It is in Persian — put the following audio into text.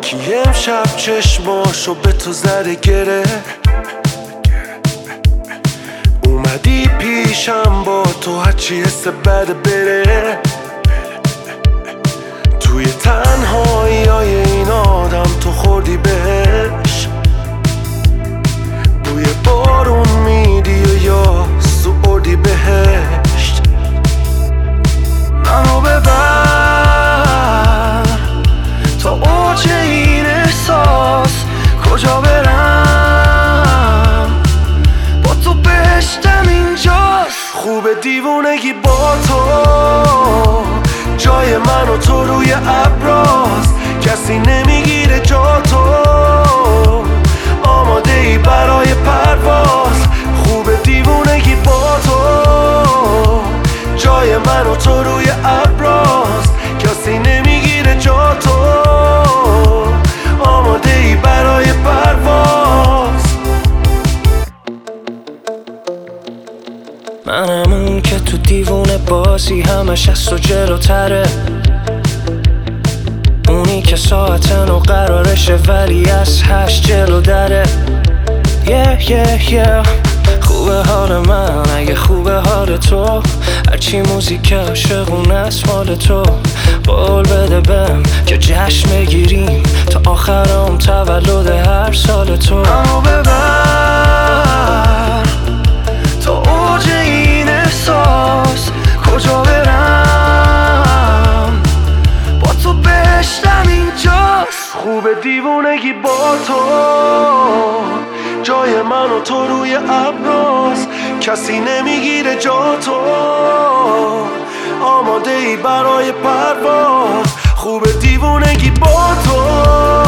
کی امشب چشماشو به تو زده گره، اومدی پیشم با تو هرچی حس بده بره. توی تنهایی های این آدم تو خوردی بهش، بوی بارون میدی و یا سوردی بهشت. منو ببر تا اوج این احساس، کجا برم با تو بهشتم اینجاست. خوب دیوونگی با تو، جای من و تو روی ابراست، کسی نمیگیره جا تو، آماده ای برای پرواز. خوب دیوونگی با تو، جای من و تو روی ابراست، کسی نمیگیره جا تو، آماده ای برای پرواز. منم اون که تو دیوونه بازی همش از تو جلوتره، اونی که ساعت 9 قرارشه ولی از 8 جلو دره. خوبه حال من اگه خوبه حال تو، هرچی موزیک عاشقونه است مال تو. قول بده بهم که جشن بگیریم تا آخرام تولد هر سال تو. منو ببر تا اوج این احساس، کجا برم با تو بهشتم اینجاست. خوب دیوونگی با تو، جای من و تو روی ابراست، کسی نمیگیره جا تو، آماده ای برای پرواز. خوب دیوونگی با تو،